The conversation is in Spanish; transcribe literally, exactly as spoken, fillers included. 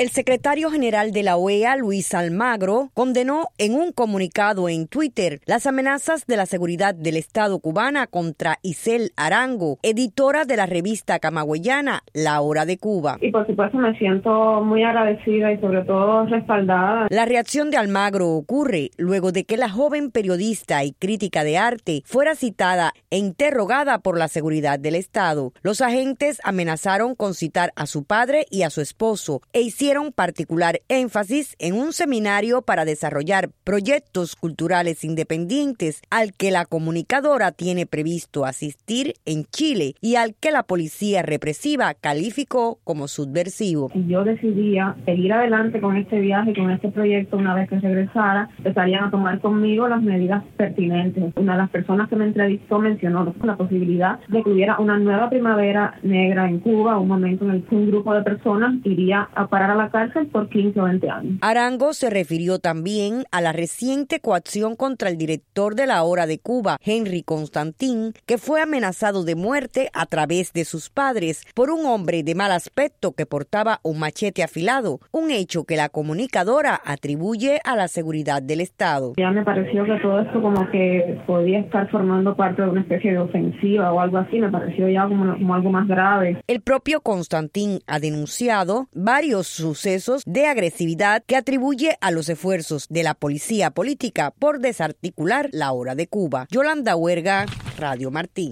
El secretario general de la O E A, Luis Almagro, condenó en un comunicado en Twitter las amenazas de la seguridad del Estado cubana contra Isel Arango, editora de la revista camagüeyana La Hora de Cuba. Y por supuesto me siento muy agradecida y sobre todo respaldada. La reacción de Almagro ocurre luego de que la joven periodista y crítica de arte fuera citada e interrogada por la seguridad del Estado. Los agentes amenazaron con citar a su padre y a su esposo e hicieron particular énfasis en un seminario para desarrollar proyectos culturales independientes al que la comunicadora tiene previsto asistir en Chile y al que la policía represiva calificó como subversivo. Si yo decidía seguir adelante con este viaje, con este proyecto, una vez que regresara, empezarían a tomar conmigo las medidas pertinentes. Una de las personas que me entrevistó mencionó la posibilidad de que hubiera una nueva primavera negra en Cuba, un momento en el que un grupo de personas iría a parar a la cárcel por quince o veinte años. Arango se refirió también a la reciente coacción contra el director de La Hora de Cuba, Henry Constantin, que fue amenazado de muerte a través de sus padres por un hombre de mal aspecto que portaba un machete afilado, un hecho que la comunicadora atribuye a la seguridad del Estado. Ya me pareció que todo esto como que podía estar formando parte de una especie de ofensiva o algo así, me pareció ya como, como algo más grave. El propio Constantin ha denunciado varios sucesos de agresividad que atribuye a los esfuerzos de la policía política por desarticular La Hora de Cuba. Yolanda Huerga, Radio Martí.